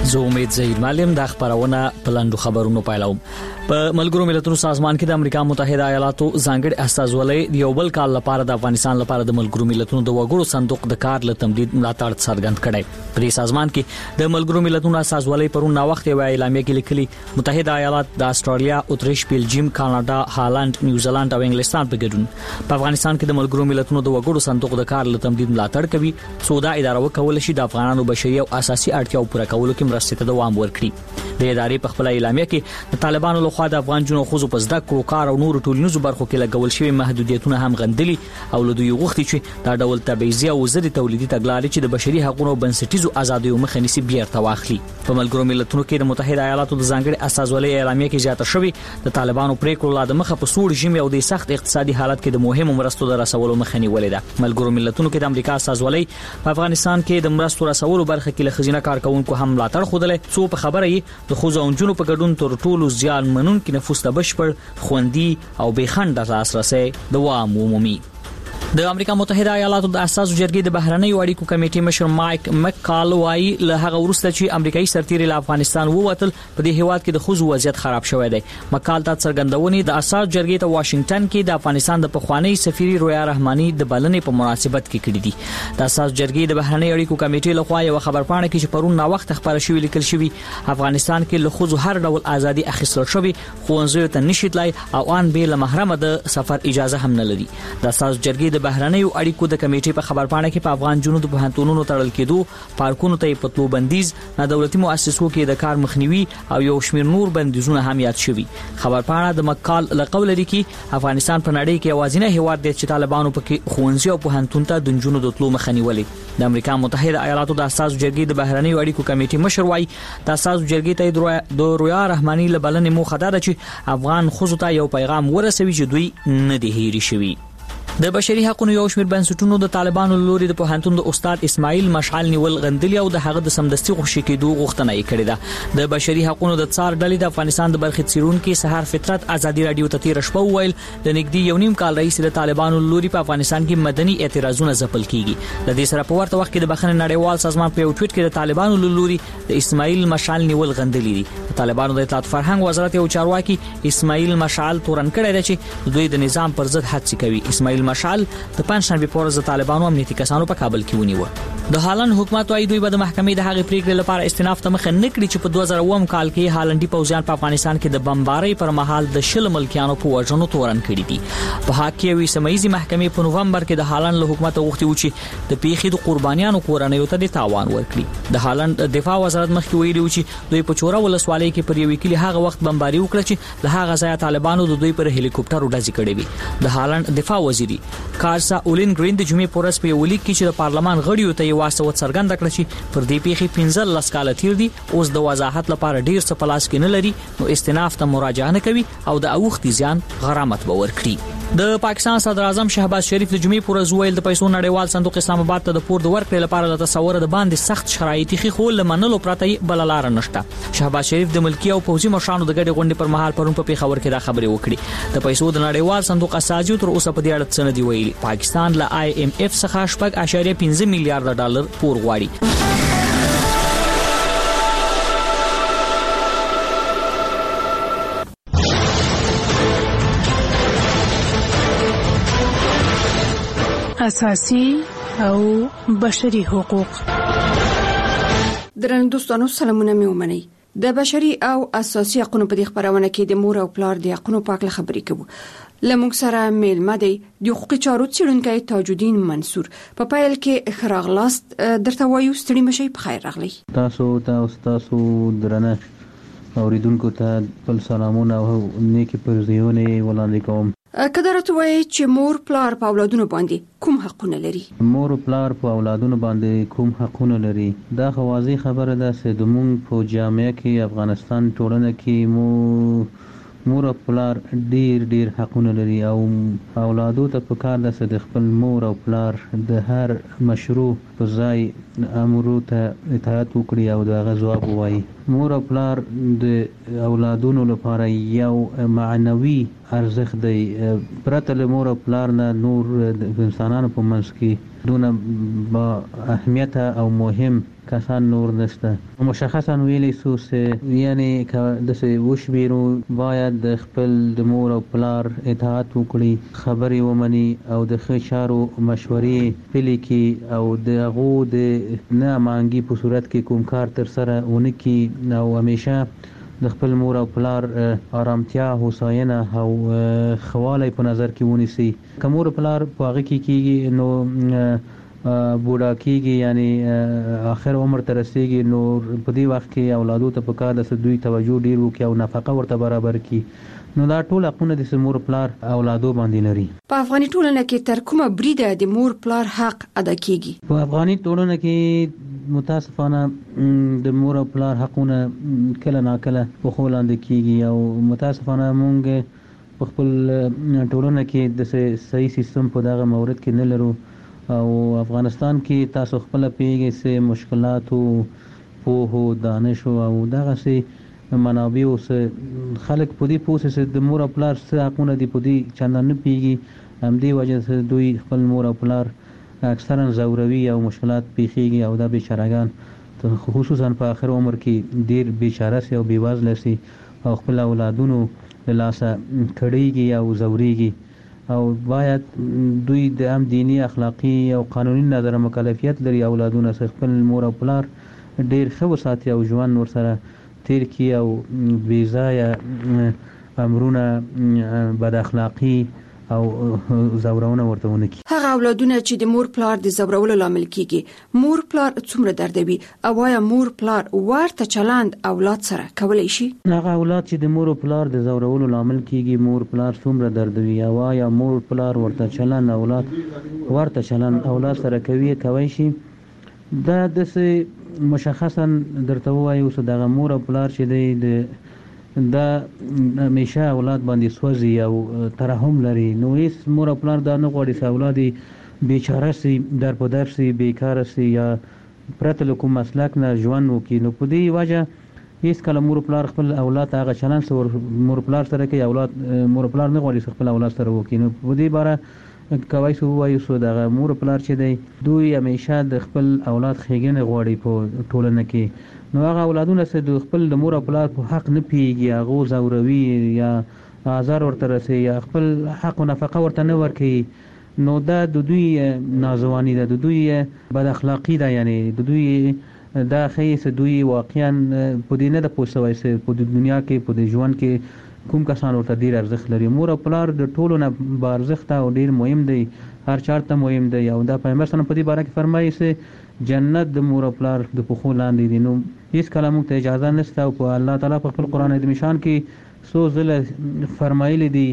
زه امید زهیر معلم د خبرونه پلانډو خبرونو پایلوم. په ملګرو ملتونو سازمان کې د امریکا متحده ایالاتو ځانګړي استازولۍ د یو بل کال لپاره د افغانستان لپاره د ملګرو ملتونو د وګړو صندوق د کار له تمدید ملاتړ څرګند کړي. په دې سازمان کې د ملګرو ملتونو استازولۍ پرون نا وخت یو اعلامیه کې لیکلي متحده ایالات د استرالیا، اتریش، بلجیم، کاناډا، هالند، نیوزیلند او انګلستان په ګډون په افغانستان کې د ملګرو ملتونو د وګړو صندوق د کار له تمدید ملاتړ کوي. سودا اداره وکول شي د افغانانو بشري او اساسي اړتیاو پوره کولو کې مرستې ته دوام ورکړي. د ادارې په خپل اعلامیه کې د طالبانو لخوا د افغان جنو خو په زده کړو، کار او نور ټولنیزو برخو کې لګول شوی محدودیتونه هم غندلي او له دوی غوښتي چې دا ډول تبعیضي او ضد تولیدي تګلارې چې د بشري حقوقو او بنسټیزو آزادیو مخه نیسي بیرته واخلي. په ملګرو ملتونو کې د متحده ایالاتو د ځانګړي استازولۍ اعلامیه کې زیاته شوی د طالبانو پریکړو لا د مخه په سوړ رژیم او د سخت اقتصادي حالت کې د مهمو مرستو د رسولو مخه نیولې ده. ملګرو ملتونو کې د امریکا استازولۍ په افغانستان کې د مرستو رسولو برخه کې له خزینه کارکونکو هم ملاتړ خوده، څو په خبره یې د خوځو جنو په ګډون تر ټولو زیان منونکو نفوس ته بشپړ خوندي او بېخنډه لاسرسي دوام عمومي. د امریکا متحده ایالاتو د اساسو جرګې د بهرنیو اړیکو کمیټې مشر مایک مکال وايي له هغه وروسته چې امریکایي سرتیري له افغانستان ووتل په دې هیواد کې د خوځو وضعیت خراب شوی دی. مکال ته څرګندونې د اساس جرګې ته واشنگټن کې د افغانستان د پخوانی سفیر رویا رحماني د بلنې په مناسبت کې کړې دي. د اساس جرګې د بهرنیو اړیکو کمیټې لخوا یو خبرپاڼه کې چې پرون نا وخت خبره شوې لیکل شوی افغانستان کې له خوځو هر ډول ازادي اخیستل شوی، خوځو ته نشي تلای او ان به له محرمه د سفر اجازه هم نه لري. د اساس جرګې د بهرنیو اړیکو د کمیټې په خبرپاڼه کې په افغان جنوب د پوهنتونونو تړل کېدو، پارکونو ته په تلو بندیز، نه دولتي مؤسسو کې د کار مخنیوي او یو شمېر نور بندیزونه هم یاد شوي. خبرپاڼه د مکال له قول لري کې افغانستان په نړۍ کې یوازینی هیواد دی چې طالبانو پکې ښوونځي او پوهنتون ته د جنونو د تلو مخه نیولې. د امریکا متحده ایالاتو د اساسو جرګې د بهرنیو اړیکو کمیټې مشر وايي د اساسو جرګې ته د رویا رحماني له بلنې موخه ده چې افغان خوځو ته یو پیغام ورسوي چې دوی نه دي هېري شوي. د بشري حقوقو یو شمېر بنسټونو د طالبانو لوري د پوهنتون د استاد اسماعیل مشعل نیول غندلي او د هغه د سمدستي خوشي کېدو غوښتنه یې کړې ده. د بشري حقوقو د څار ډلې د افغانستان د برخې څیړونکو سحر فطرت ازادي رادیو ته تیر شپه ویل د نګدي یو نیم کال رئیس د طالبانو لوري په افغانستان کې مدني اعتراضونه ځپل کیږي. د دې سره په ورته وخت کې د بخښنې نړیوال سازمان په یو ټویټ کې د طالبانو لوري د اسماعیل مشعل نیول غندلي دي. طالبانو د اطلاعات فرهنګ وزارت یو چارواکي اسماعیل مشعل تورن کړی دی چې دوی د نظام پر ضد هڅې کوي. اسماعیل مشعل د پنځشنبه په ورځ د طالبانو امنیتي کسانو په کابل کې ونیو. د هالند حکومت وايي دوی به د محکمې د هغې پریکړې لپاره استئناف ته مخه نه کړي چې په 2009 کال کې هالندي پوځیان په افغانستان کې د بمبارۍ پر مهال د شل ملکیانو په وژنو تورن کړي دي. په حاکمیوي سمېزي محکمې په نوومبر کې د هالند له حکومت غوښتي و چې د پیښې د قربانیانو کورنیو ته د تاوان ورکړي. د هالند دفاع وزارت مخکې ویلي و چې دوی په چوره ولسوالۍ کې پر یو کلی هغه وخت بمباري وکړه چې له هغه ځایه طالبانو د دوی پر هلیکوپټر ډزې کړې وي. د هالند دفاع وزیر کارسا اولین ګرین د جمعې په ورځ په یو لیک کې چې د پارلمان غړیو ته یې واسطه څرګنده کړه چې پر دې پیښې 15 کاله تیر دي، اوس د وضاحت لپاره ډیر څه په لاس کې نه لري، نو استئناف ته مراجعه نه کوي او د اوښتي زیان غرامت به ورکړي. د پاکستان صدر اعظم شهباز شریف د جمعې پر ورځ ویل د پیسو نړیوال صندوق اسلام آباد ته د پور د ورکړې لپاره د تصور د باندې سخت شرایط خو لمنلو پرته بل لار نشته. شهباز شریف د ملکی او پوځي مشرانو د ګډې غونډې پر مهال پرون په پیښور کې دا خبرې وکړې. د پیسو د نړیوال صندوق اساسي تر اوسه په دې اړه څه نه دی ویلي. پاکستان له IMF څخه 8.5 میلیارډ ډالر پور غواړي. اساسي او بشري حقوق. درنو دوستانو سلامونه مې ومنئ. د بشري او اساسي حقوقو په دې خبرونه کې د مور او پلار د حقوقو په اړه خبرې کوو. لمونږ سره میلمه دی د حقوقي چارو څیړونکی تاج الدین منصور. په پیل کې خراغلاست درته وایو ستړي مشي په خیر راغلی. تاسو درنه اوریدونکو ته خپل سلامونه او نیکی پرزیونه وړاندې کوم. کله راته وایي چې مور پلار په اولادونو باندې کوم حقونه لري؟ مور پلار په اولادونو باندې کوم حقونه لري دا خوازي خبره ده چې د مونږ په جامعه کې افغانستان ټولنه کې مور او پلار ډیر حقونه لري او اولادو ته پکار ده چې د خپل مور او پلار د هر مشروع په ځای امر ته اطاعت وکړي او دغه ځواب وایي. مور او پلار د اولادونو لپاره یو معنوي ارزښت دی. پرته له مور او پلار نه نور د انسانانو په منځ کې دونه با اهمیت او مهم کسان نور نشته. مشخصا ویلی سوس یعنی که دسه وشبیرو باید د خپل د مور او پلار اطاعت وکړي، خبرې ومني او د ښه چارو مشورې پلي کی او د هغو د نه مانګي په صورت کې کوم کار تر سره ونکي او همیشه د خپل مور او پلار آرامتیا، هوساینه او خواله په نظر کې ونیسي. که مور او پلار په هغه کې کېږي نو بوډا کېږي، یعنی آخر عمر ته رسېږي، نو په دې وخت کې اولادو ته پکار ده چې دوی توجه ډیر وکړي او نفقه ورته برابر کړي. نو دا ټول حقونه د مور پلار اولادو باندې لري. په افغاني ټولنه کې تر کومه بریده د مور پلار حق ادا کیږي؟ په افغاني ټولنه کې متاسفانه د مور او پلار حقونه کله ناکله په خو لاندې کیږي او متاسفانه مونږ په خپل ټولنه کې د صحیح سیستم په دغه مورد کې نه لرو او افغانستان کې تاسو خپل پیږي سه مشکلات او په دانش او دغه سه منابع او سه خلک په دې پوسه د مور او پلار سره حقونه دي په دې چندان نه پیږي. هم دې وجه سره دوی خپل مور او پلار اکثرا زوروي او مشکلات پیخيږي او دا بیچارهګان خصوصا په اخر عمر کې ډیر بیچاره سي او بیوازله سي او خپل اولادونو لاسه کړيږي او زوريږي او باید دوی د هم دینی، اخلاقی او قانوني نظر مکلفیت لري اولادونه خپل مور او پلار ډیر ښه وساتي او ژوند ور سره تیر کی او بې ځایه امرونه، بد اخلاقی او زورونه ورته ونه کی. هغه اولادونه چې د مور پلار د زورولو لامل کیږي، مور پلار څومره دردوي او آیا مور پلار ورته چلند اولاد سره کولای شي؟ هغه اولاد چې د مور پلار د زورولو لامل کیږي، مور پلار څومره دردوي او آیا مور پلار ورته چلند اولاد سره کوي شي؟ دا د مشخصا درته وایو چې دغه مور او پلار چې د دا همیشه اولاد باندې سوځي او ترحم لري. نو هیڅ مور او پلار دا نه غواړي چې اولاد بیچاره سي، در په در سي، بیکاره سي یا پرته له کوم مسلک نه ژوند وکړي. نو په دې وجه هیڅ کله مور پلار خپل اولاد هغه چلند مور پلار سره کوي، اولاد مور پلار نه غواړي خپل اولاد سره وکړي. نو په دې باره کوي سو وایو سو دغه مور پلار چې دی دوی همیشه د خپل اولاد ښېګڼه غواړي په ټولنه کې. نو هغه اولادونه چې د خپل د مور او پلار په حق نه پیږي، هغه زوروي یا آزار ورته رسي یا خپل حق او نفقه ورته نه ورکوي، نو دا د دوی نازوانی ده، د دوی بد اخلاقی ده. یعنی د دوی دا خیس دوی واقعا په دې نه د پوسوي چې په دنیا کې په ژوند کې کوم کسان ورته ډیر ارزښت لري. مور او پلار د ټولو نه با ارزښت او ډیر مهم دی، هر چارته مهم دی. او دا پیغمبر صلی الله علیه وسلم په دې باره کې فرمایي چې جنت د مور او پلار د پخو لاندې دي. نو هیڅ کله موږ ته اجازه نشته او په الله تعالی په خپل قران عظیم شان کې سو زله فرمایلی دي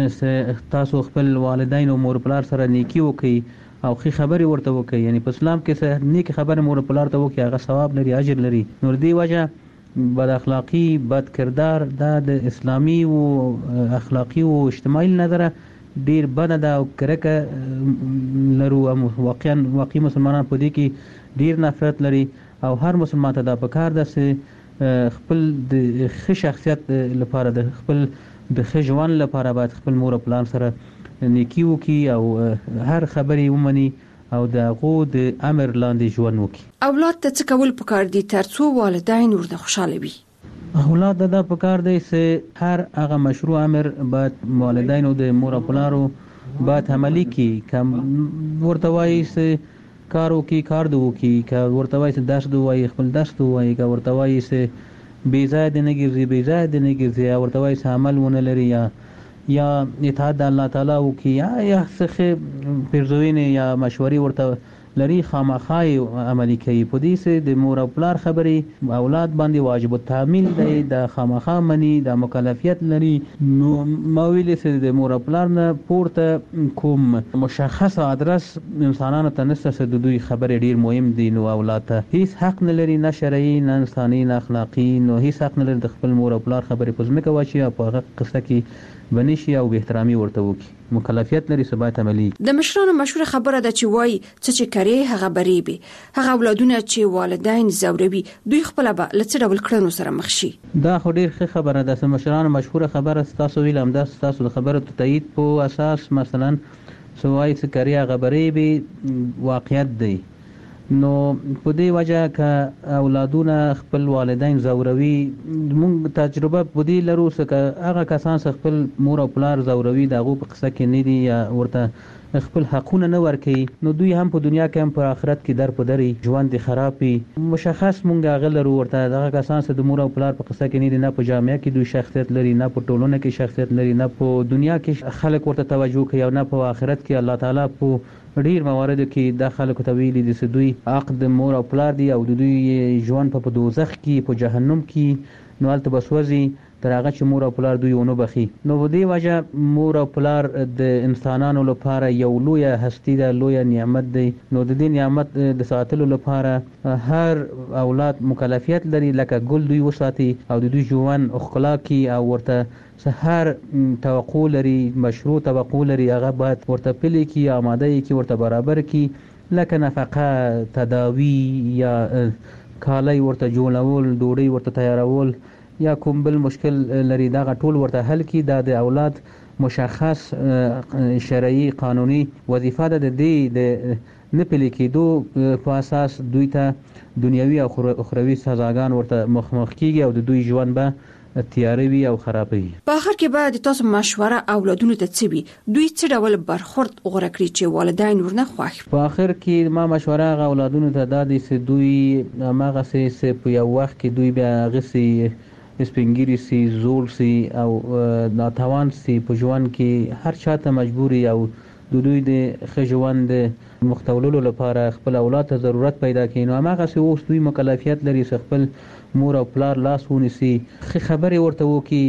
تاسو خپل والدین او مور پلار سره نیکی وکړئ او خې خبرې ورته وکړئ. یعنی په اسلام کې څه نیک خبره مور پلار ته وکړي هغه ثواب لري، اجر لري. نو دې وجه بد اخلاقی، بد کردار دا د اسلامی او اخلاقی او اجتماعي نظره ډیر بد ده او کرکه لرو. واقعي مسلمانان په دې کې ډیر نفرت لري او هر مسلمان ته دا پکار ده چې خپل د ښه شخصیت لپاره، د خپل د ښه ژوند لپاره باید خپل مور او پلار سره نیکی وکړي او هر خبرې ومني او د هغو د امر لاندې ژوند وکړي. اولاد ته څه کول پکار دي ترڅو والدین ورته خوشاله وي؟ اولاد دا پکار دی چې هر هغه مشروع امر باید والدینو د مور او پلارو باید عملي کړي. که ورته وایي چې کار وکړي کار دې وکړي، که ورته وایي چې درس دې ووایي خپل درس دې ووایي، که ورته وایي چې بې ځایه دې نه ګرځي بې ځایه دې نه ګرځي، یا ورته وایي چې عمل ونه لري یا اطاعت د الله تعالی وکړي یا څه پیرزوینې یا مشورې ورته لري، خامخا عملي کوي. په دې چې د مور او پلار خبرې اولاد باندې واجب التحمل دی، د خامخا مني، د مکلفیت لري. نو ما ویلې چې د مور او پلار نه پورته کوم مشخص ادرس انسانانو ته نشته چې د دوی خبرې ډیر مهم دي. نو اولاد ته هیڅ حق نه لري، نه شرعي نه انساني نه اخلاقي، نو هیڅ حق نه لري د خپل مور او پلار خبرې په ځمکه واچي او په هغه قصه کې بنشي او به احترامي ورته وکړي. مکلفیت لري ثبات عملی. د مشرانو مشوره خبره ده چې وای چې کری هغه بریبي، هغه اولادونه چې والدین زوروي دوی خپل به لڅ ډول کړنو سره مخ شي. دا خو ډیر ښه خبره ده. مشرانو مشوره خبره تاسو ویلم دا تاسو د خبرو تایید په اساس مثلا سوای سکري غبرې به واقعیت دی. نو په دې وجه ک اولادونه خپل والدین زوروي، موږ تجربه په دې لرو چې هغه کسان خپل مور او پلار زوروي دغه په قصه کې نه دي یا ورته خپل حقونه نه ورکي، نو دوی هم په دنیا کې هم په آخرت کې در په دري ژوند خرابي. مشخص مونږ غلرو ورته دغه کسان چې د مور او پلار په قصه کې نه دي، نه په جامعه کې دوی شخصیت لري، نه په ټولنه کې شخصیت لري، نه په دنیا کې خلک ورته توجه کوي او نه په آخرت کې الله تعالی په ډیر موارد کې د خلکو ته ویلي دي چې دوی عقد مور او پلار دي او دوی ژوند په دوزخ کې په جهنم کې نو البته بسوځي تر هغه چې مور او پلار دوی ونه بخي. نو په دې وجه مور او پلار د انسانانو لپاره یو لوی هستی ده، لوی نعمت دی. نو د دې نعمت د ساتلو لپاره هر اولاد مکلفیت لري لکه ګل دوی وساتي او د دوی ژوند خلا کی او ورته هر توقع لري، مشروع توقع لري، هغه باید ورته پلي کی، آماده کی، ورته برابر کی، لکه نفقه، تداوی یا کالای ورته جوړول، ډوډۍ ورته تیارول یا کوم بل مشکل لري دا ټول ورته حل کی. دا د اولاد مشخص شرعي قانوني وظیفه ده. د دې د نه پلي کېدو په اساس دوی ته دنیوي او اخروی سزاګان ورته مخ کیږي او د دوی ژوند به تیاروي او خرابوي. په اخر کې بعد تاسو مشوره اولادونو ته څه دوی څه ډول برخورد غوړه کړی چې والدین ورنه خوښ؟ په اخر کې ما مشوره اولادونو ته دا دي چې دوی ماغه سه په یو وخت کې دوی بیا غسي سپینګری سي، زول سي او ناتوان سي په ژوند کې هر چاته مجبوري او د دوی د خجوند مختولولو لپاره خپل اولاد ته ضرورت پیدا کړي. نو هغه سه اوس دوی مکلفیت لري خپل مور او پلار لاس ونیسي، خبرې ورته وکي،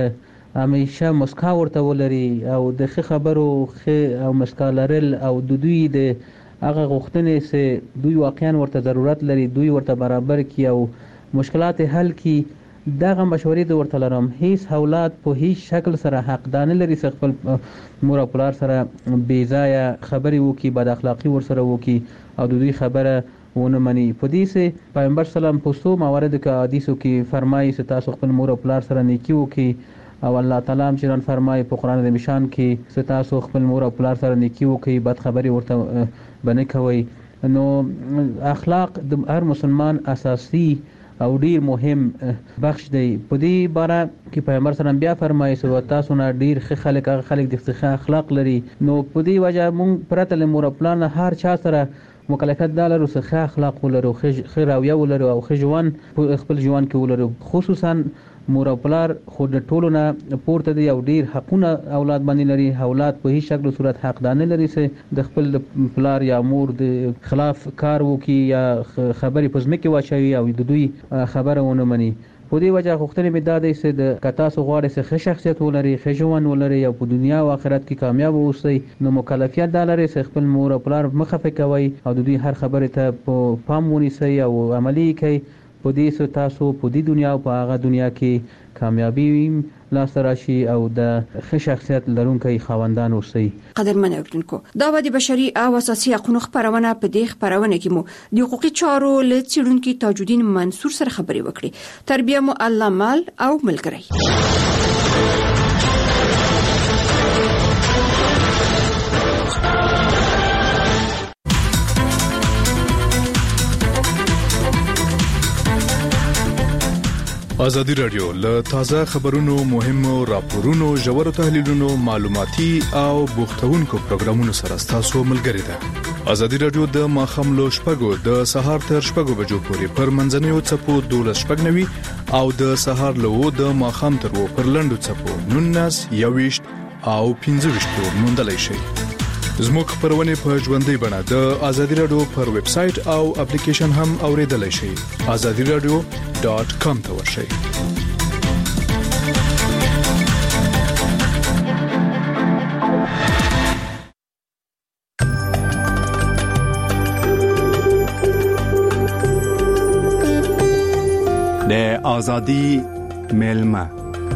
همیشه مسکا ورته ولري او د خبرو او مسکا لرل او د دوی د هغه غوښتنې سه دوی واقعا ورته ضرورت لري، دوی ورته برابر کی او مشکلات حل کی. دغه مشورې د ورته لرم. هیڅ اولاد په هیڅ شکل سره حق دانه لري خپل مور او پلار سره بې ځایه خبرې وکي، بد اخلاقی ور سره وکي او د دوی خبره ونه مني. په دې سه پیغمبر سلام په څو موارد کې حدیثو کې فرمایي چې تاسو خپل مور او پلار سره نیکی وکي او الله تعالی هم چې فرمایي په قران د مشان کې چې تاسو خپل مور او پلار سره نیکی وکي، بد خبرې ورته بنه کوي. نو اخلاق د هر مسلمان اساسي او ډیر مهم بخش دی. په دې باره کې پیغمبر سلام بیا فرمایي چې تاسو نه ډیر خلک د ښه اخلاق لري. نو په دې وجه مونږ پرته له مور او پلار نه هر چا سره مکلفیت دا لرو چې ښه اخلاق ولرو، ښه رویه ولرو او ښه ژوند خپل ژوند کې ولرو. خصوصا مور او پلار خو د ټولو نه پورته دی او ډیر حقونه اولاد باندې لري. اولاد په هیڅ شکل صورت حق دانه لري چې د خپل پلار یا مور د خلاف کار وکي یا خبرې په ځمکه واچوي او د دوی خبره ونه مني. په دې وجه غوښتنې مې دا دی چې د کتاسو غواړي چې ښه شخصیت ولري، ښه ژوند ولري او په دنیا او آخرت کې کامیاب اوسئ. نو مکلفیت دا لري چې خپل مور او پلار مخفي کوي او د دوی هر خبره ته په پام ونیسئ او عملی کوي. په دې سره تاسو په دې دنیا او په هغه دنیا کې کامیابی لاس راشي او د ښه شخصیت لرونکي خاوندان اوسئ. قدرمن اوریدونکو، دا د بشري او اساسي حقوقو خبرونه په دې خبرونه کې مو د حقوقي چارو له څېړونکو تاجودین منصور سره خبرې وکړې. تربیه مو الله مال او ملګری. ازادي رادیو له تازه خبرونو، مهمو راپورونو، ژورو تحلیلونو، معلوماتي او بوختونکو پروګرامونو سره تاسو ملګری ده. ازادي رادیو د ماخاملو شپږو د سهار تر شپږو بجو پورې پر منځنوي چپو 12:90 او د سهار له د ماخام تر و پر لندو چپو 19 21 او 15 موندلای شي. زموږ خبرونه په ژوندۍ بڼه د ازادي رادیو پر ویب سټ او اپلیکیشن هم اوریدلای شئ. azadiradio.com ته ورشئ. د ازادي ملما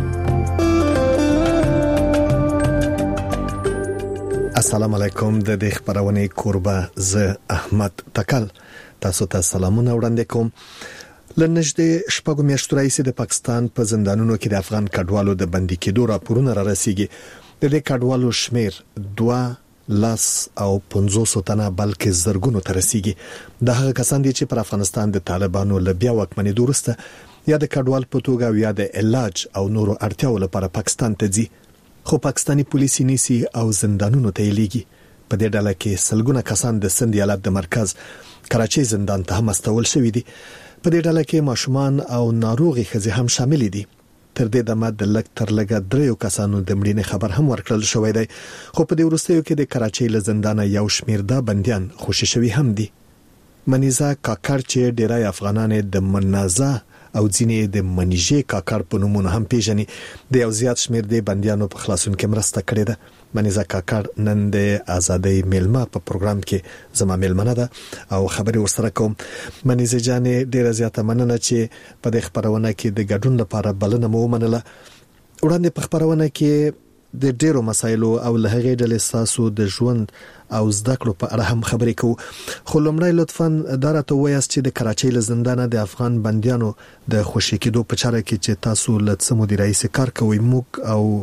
السلام علیکم. د دې خبرونه کوربه ز احمد تکل تاسو ته سلامونه وړاندې کوم. لنږدې شپږ میاشتې راځي د پاکستان په زندانونو کې د افغان کډوالو د بندي کېدو راپورونه را رسیدي. د دې کډوالو شمیر 2 لاس او 500 تنه بلکې زرګونو ته رسیدي. د هغه کسان دي چې پر افغانستان د طالبانو له بیا واکمنۍ وروسته یا د کډوال په توګه یا د علاج او نورو اړتیاو لپاره پاکستان ته ځي، خو پاکستانی پولیس نیسي او زندانونو ته لیږي. په دې ډله کې سلګونه کسان د سند ایالت د مرکز کراچۍ زندان ته هم استول شوی دي. په دې ډله کې ماشومان او ناروغي ښځې هم شامل دي. تر دې دمه د لږ تر لږه 3 کسانو د مړینې خبر هم ورکړل شوی دی، خو په دې وروستیو کې د کراچۍ له زندانه یو شمیر د بنديان خوشي شوی هم دي. منیزا کاکړ چې ډیرای افغانان د منازا او ځینې د منیجې کاکړ په نومونو هم پیژني، د یو زیات شمیر د بنديانو په خلاصون کې مرسته کړې ده. منیزا کاکړ نن د ازادۍ میلمه په پروګرام کې زما میلمنه ده او خبرې ورسره کوم. منیزا جانې ډیره زیاته مننه چې په دې خبرونه کې د ګډون لپاره بلنه مو ومنله. وړاندې په خبرونه کې د ډیرو مسایلو او له هغې ډلې ساسو د ژوند او زده کړو په اړه هم خبرې کوو، خو لومړی لطفاً دا راته ووایاست چې د کراچۍ له زندانه د افغان بندیانو د خوشي کېدو په چاره کې چې تاسو له څه مودې راهیسې کار کوئ، موږ او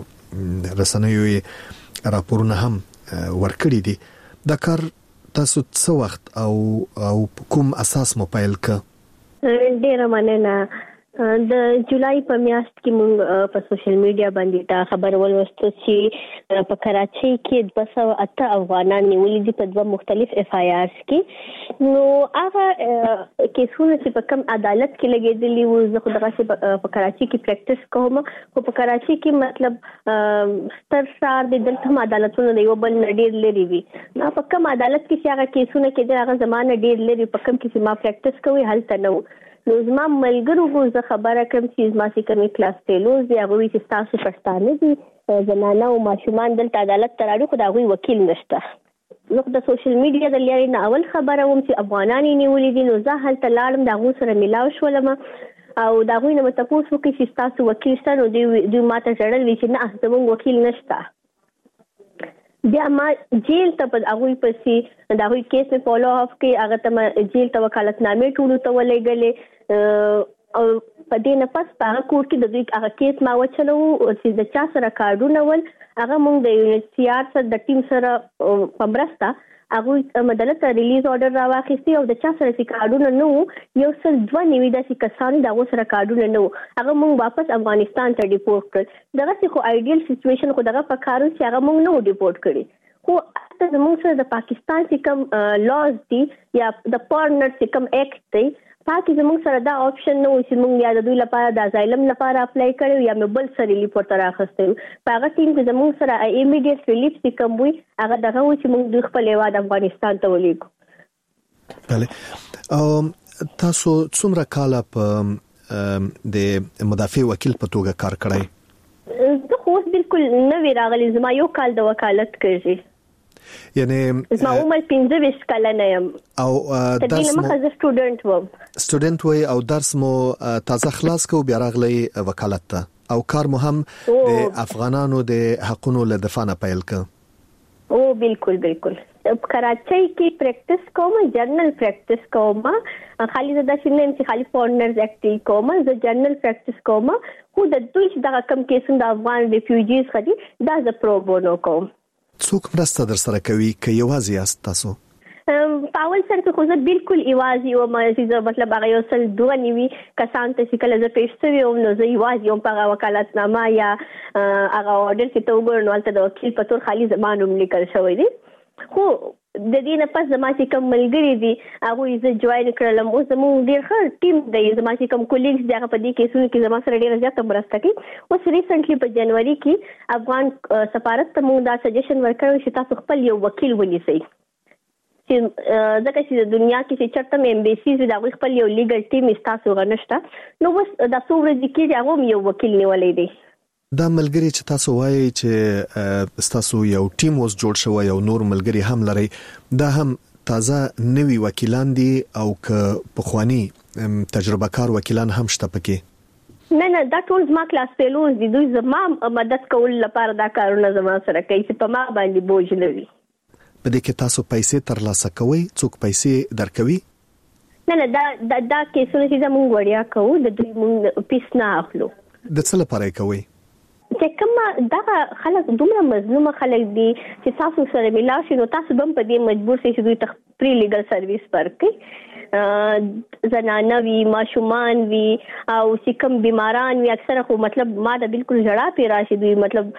رسنیو راپورونه هم ورکړي دي. دا کار تاسو څه وخت او کوم اساس مو پیل کړ؟ ډیره مننه. د جولای په میاشت کې موږ په سوشل میډیا باندې دا خبر ولوستو چې په کراچۍ کې 208 افغانان نیولي دي په 2 مختلف FIRs کې. نو هغه کیسونه چې په کوم عدالت کې لګېدلي وو، زه خو دغه په کراچۍ کې پریکټس کوم، خو په کراچۍ کې مطلب ستر ښار د دلته هم عدالتونه د یو بل نه ډېر لري وي. نو په کوم عدالت کې چې هغه کیسونه کېدل هغه زمانه ډېر لري، په کوم کې چې ما پریکټس کوي هلته نه و. نو زما ملګرو خو زه خبره کوم چې زما چې کومې کلاس فیلوز دي هغوی چې ستاسو پښتانه دي زنانه او ماشومان دلته عدالت ته راړي، خو د هغوی وکیل نشته. زه خو د سوشل میډیا د لارې نه اول خبره وم چې افغانان یې نیولي دي، نو زه هلته لاړم، د هغوی سره میلاو شولم او د هغوی نه مې تپوس وکړي چې ستاسو وکیل شته. نو دوی ما ته ژړل وي چې نه زموږ وکیل نشته. بیا ما جیل ته په هغوی پسې د هغوی کیس مې فالو اف کړي، هغه ته ما جیل ته وکالتنامې ټولو ته ولېږلې او په دې نه پس په هغه کور کې د دوی هغه کیس ما وچلو چې د چا سره کارډونه ول، هغه موږ د UNHCR سره د ټیم سره په مرسته هغوی مدلته ریلیز آرډر راواخیستي او د چا سره چې کارډونه نه وو 192 داسې کسان د هغو سره کارډونه نه وو، هغه موږ واپس افغانستان ته ډیپورټ کړل. دغسې خو آیډیل سچویشن خو دغه په کار و چې هغه موږ نه وو ډیپورټ کړي، خو هلته زموږ سره د پاکستان چې کوم لاز دي یا د فارنر چې کوم ایکټ دی پاکي زموږ سره دا آپشن نه و چې موږ یا د دوی لپاره د ازایلم لپاره اپلای کړو یا مې بل سره ریلیف ورته راخستی. په هغه ټیم کې زموږ سره ایمیډیټ ریلیف چې کوم وي هغه دغه و چې موږ دوی خپل هیواد افغانستان ته ولیږو. بله، تاسو څومره کاله په د مدافع وکیل په توګه کار کړی؟ زه خو اوس بالکل نوی راغلی، زما 1 کال د وکالت کړی، یعنی زما عمر 25 کلنه یم او درس مو سټوډنټ وای او درس مو تازه خلاص کو بیا راغلی وکالت ته او کار مو هم د افغانانو د حقونو له دفاع نه پیل ک؟ او بالکل کراچۍ کې پریکټس کوم، جرنل پریکټس کوم، خالي زدا شنه چې خالي فورنرز اکټ کوم، زه جرنل پریکټس کوم، خو د دوی چې دا کم کیسونه د افغان ریفیوجیز خدي دا ز پروبونو کوم. څوک مرسته در سره کوي که یوازې یاست تاسو؟ په اول سره کې خو زه بالکل یوازې وم، چې مطلب هغه یو څل 2 نیوي کسان ته چې کله زه پیښ شوې وم نو زه یوازې وم په هغه وکالتنامه یا هغه آرډر چې ته وګورې نو هلته د وکیل په طور خالي زما نوم لیکل شوی دی. خو د دې نه پس زما چې کوم ملګري دي هغوی زه جوین کړلم، اوس زموږ ډېر ښه ټیم دی، زما چې کوم کولیګز دي هغه په دې کیسونو کې زما سره ډېره زیاته مرسته کوي. اوس ریسنټلی په جنوري کې افغان سفارت ته موږ دا سجیشن ورکړی چې تاسو خپل یو وکیل ونیسئ، چې ځکه چې د دنیا کې چې چېرته هم ایمبیسیز د هغوی خپل یو لیګل ټیم ستاسو هغه نشته، نو اوس دا څو ورځې کېږي هغه هم یو وکیل نیولی دی. دا ملګری چې تاسو وایي چې تاسو یو ټیم اوس جوړ شوی او نور ملګری هم لري، دا هم تازه نوي وکیلان دي او که پخوانی تجربه کار وکیلان هم شته پکې؟ نه دا ټول زما کلاس فیلوز دي، دوی زما مدد کول لپاره دا کارونه زما سره کوي چې په ما باندې بوج نه وي. په دې کې تاسو پیسې ترلاسه کوئ؟ څوک پیسې درکوي؟ نه دا کیسونه چې زموږ وړیا کوو د دوی موږ پیس نه اخلو. د څه لپاره کوئ؟ چې کومه دا خلک دومره مظلوم خلک دي چې تاسو سره ملاو شي نو تاسو هم په دې مجبور شئ چې دوی ته پری لیګل سرویس ورکړي. زنانه وي، ماشومان وي او چې کوم بیماران وي اکثره خو مطلب ما د بالکل جړه پی راشي دوی مطلب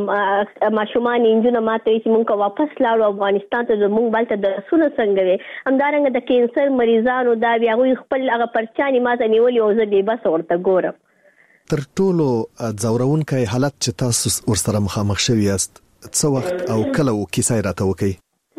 ماشومان انجونه ماته چې مونږه واپس لاړو افغانستان ته مونږ بلته د رسول څنګه وي همدارنګه د کینسر مریضانو دا بیا غوي خپل هغه پرچاني ماته نیولې او زه دې بس ورته ګورم. تر ټولو ځورونکي حالت چې تاسو ورسره مخامخ شوي یاست څه وخت او کله و کیسه راته وکي؟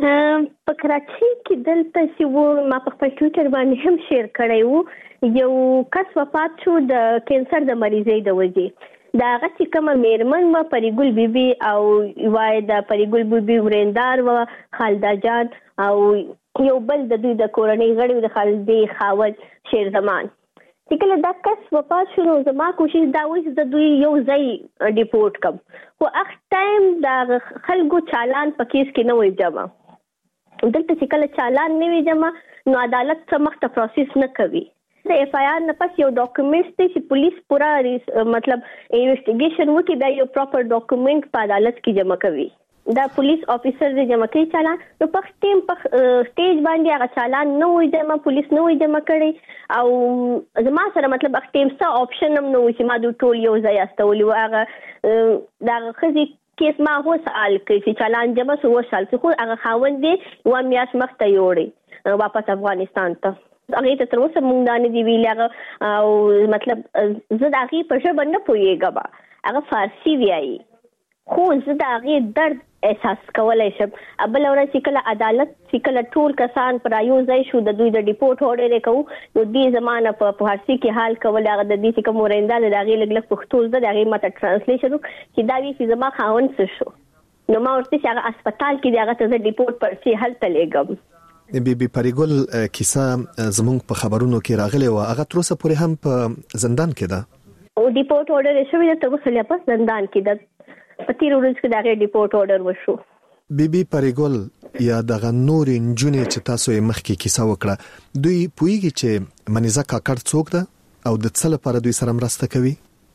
په کراچۍ کې دلته چې ما په خپل ټویټر باندې هم شیر کړی وو یو کس وفات شو د کینسر د مریضۍ د وجې دا هغه چې کومه میرمن و پریګل بیبي او وای د پریګل بیبي ورندار و خالدا جان او یو بل د دوی د کورنۍ غړي د خالدې خاوند شیر زمان چې کله دا کس وفات شو نو زما کوشش دا و چې د دوی یو ځای ډیپورټ کم خو هغه ټایم دا خلکو چالان په کیس کې نه وي جمع دلته چې کله چالان نه وي جمع نو عدالت څخه مخته پروسس نه کوي. د اف آی آر نه پس یو ډاکومېنټ دی چې پولیس پورا مطلب انویسټیګیشن وکړي دا یو پراپر ډاکومېنټ په عدالت کې جمع کوي. دا پولیس افیسر دی جمع کوي چالان نو په ټیم په سټیج باندې هغه چالان نه وي جمع پولیس نه وي جمع کړي او زما سره مطلب هغه ټیم څه اپشن هم نه وي چې ما دوی ټول یو ځای استولي و هغه دا خزي کیس ما هو سوال کوي چې چالان جمع سو وشال خو هغه خاوند دی و میاش مخته یوړي واپس افغانستان ته هغه ته تر اوسه مونږ دانه دی ویل او مطلب زه د هغه په ژبه نه پوهیږم هغه فارسی ویایي خو زه د هغه درد احساس کولای شم. بل ورځ چې کله عدالت چې کله ټول کسان پر یو ځای شو د دوی د ډیپورټ اورډر کوو نو دې زمانه په فارسی کې حال کول هغه د دې چې کوم ورنده د هغه لګلګ پښتو زده د هغه ماته ترانسلیشن چې دا وی چې زما خاون څه شو نو ما ورته چې هغه هسپتال کې هغه ته ډیپورټ پرسي هلته لګم. بي پریګل کیسه زموږ په خبرونو کې راغلی و هغه تر اوسه پورې هم په زندان کې ده او ډیپورټ اورډر شوی د تر اوسه په زندان کې ده په تیر ورځ کې دا ډیپورټ اورډر وشو. بي پریګل یا دغه نور انجونې چې تاسو یې مخکې کیسه وکړه دوی پوهیږي چې منیزه کاکړ څوک ده او د څه لپاره دوی سره مرسته کوي؟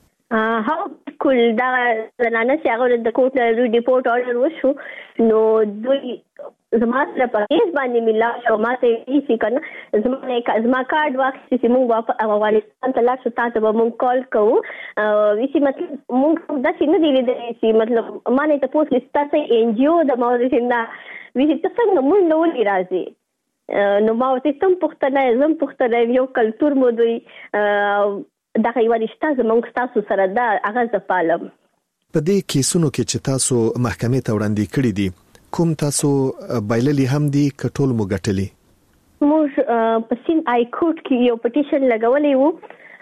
ها کول دا زنانه چې هغه د کوټ نه ډیپورټ اورډر وشو نو دوی زما سره په هیڅ باندې ملا شو ماته یې کنه زما کارت واخیست چې موږ افغانستان ته لاړ شو تاسو به موږ کال کوو ویسي مطلب موږ دا څنګه دی لیدل چې مطلب مانه ته پوس لیست تاسو ان جی او د مورشن دا ویسي تاسو موږ نو ولې راځي نو ما ورته تم پښتنه زم پښتنه یو کلچر مو دوی دا یو رښتا زموږ تاسو سره دا هغه ځپالم. په دې کیسونو کې چې تاسو محکمې ته وړاندې کړی دي کوم تاسو بایللی هم دي کټول مو ګټلی؟ موږ په سین آی کورټ کې یو پټیشن لګولې وو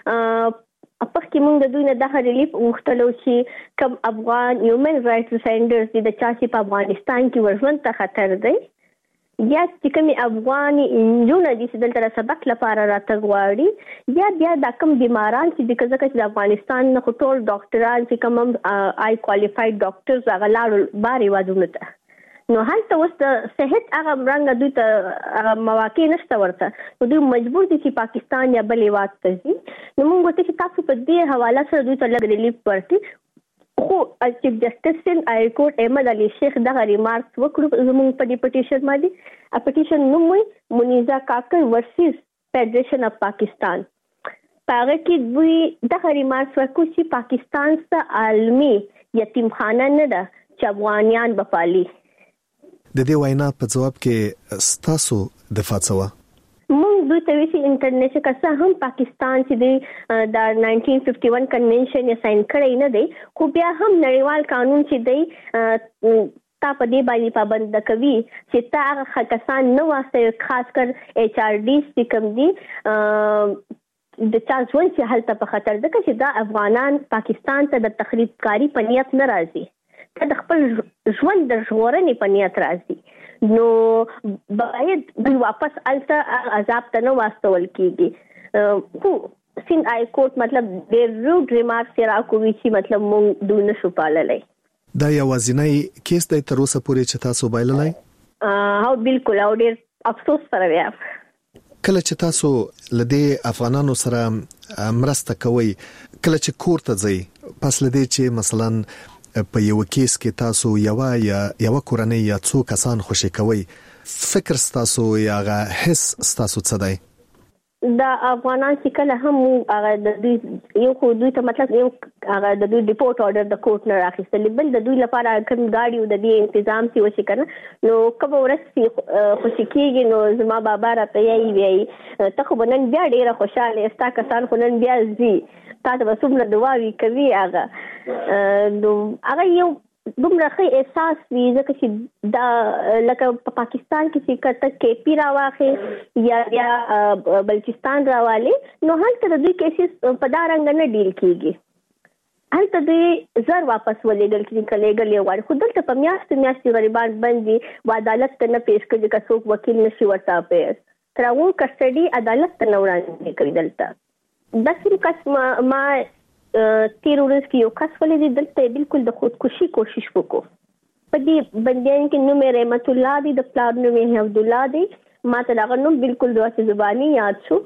په کې موږ د دوی نه د ریلیف وختلو چې کوم افغان هیومن رائټس ډیفندرز دي د چا چې په افغانستان کې ورژوند ته خطر دی یا چې کوم افغاني انجونه دي چې دلته سبق لپاره راته غواړي یا بیا د کوم بیماران چې د افغانستان نه ټول ډاکټران چې کوم آی کوالیفاید ډاکټرز هغه لاړ باري وادونه ته نو هلته اوس د صحت هغه رنګ دوی ته مواقع نشته ورته نو دوی مجبور دي چې پاکستان یا بل هیواد ته ځي نو موږ ته چې تاسو په دې حواله سره دوی ته لږ ریلیف ورکړي خو چیف جسټس ان آی کورټ احمد علي شیخ دغه ریمارکس وکړو زموږ په دې پټیشن باندې اپټیشن نوم وي منیزا کاکړ ورسز فیډریشن اف پاکستان پاره کې دوی دغه ریمارکس ورکړو چې پاکستان څخه عالمي یتیمخانه نه ده چې افغانیان بپالي. د دې وینا په جواب کې ستاسو دفاع څه موږ دوی ته ویسي انټرنیشنل کسه هم پاکستان چې د 1951 کنونشن یې ساين کړی نه دی خو بیا هم نړیوال قانون چې دی تا په دې باندې پابند کوي چې تا هغه کسان نه واسطه خاص کر ایچ آر ډی چې کوم دي د چا ژوند چې هلته په خطر ده چې دا افغانان پاکستان ته د تخریب کاری په نیت نه راځي ته د خپل ژوند د ژغورنې په نیت راځي نو باید دوی واپس الته عذاب ته نه واستول کیږي خو سین آی کورټ مطلب ډېر روډ ریمارکس راکوي چې مطلب مونږ دوی نشو پاللی دا یوازینی کیس دی تر اوسه پورې چې تاسو بایللی؟ هو بالکل او ډېر افسوس سره بیا کله چې تاسو لدې افغانانو سره مرسته کوي کله چې کور ته ځئ پس لدې چې مثلا په یو کیس کې تاسو یو کورنۍ یا څو کسان خوشی کوي، فکر تاسو یا حس تاسو څه دی؟ دا افغانان چې کله هم هغه د دوی یو خو دوی ته مطلب یو هغه د دوی ډیپورت اورډر د کوټ نه راخیستل، بل د دوی لپاره کوم گاډي او د دې تنظیم سی وشي کنه نو کوم ورسي خوشی کیږي نو زما بابا را ته یې ته خو بنن بیا ډیره خوشاله استا کسان خو نن بیا زی تا ته وسومره دعاوي کوي هغه نو هغه یو دومره ښه احساس وي ځکه چې دا لکه په پاکستان کې چې کته کې پی راواخې یا بلوچستان راوالي نو هلته د دوی کیسز په دا رنګ نه ډیل کیږي، هلته دوی زر واپس ولېږل کېږي کلیګل یو غواړي، خو دلته په میاشتې غریبان باندې و عدالت ته نه پیش کړي که څوک وکیل نشي ورته پیش تر هغو کسټډي عدالت ته نه وړاندې کوي. دلته داسې کس ما تیر ورځ کې یو کس ولې دلته بالکل د خودکشي کوشش وکړو، په دې بندیان کې نوم رحمت الله دی، د پلار نوم عبد الله دی، ما ته هغه نوم بالکل د واسه زبانی یاد شو.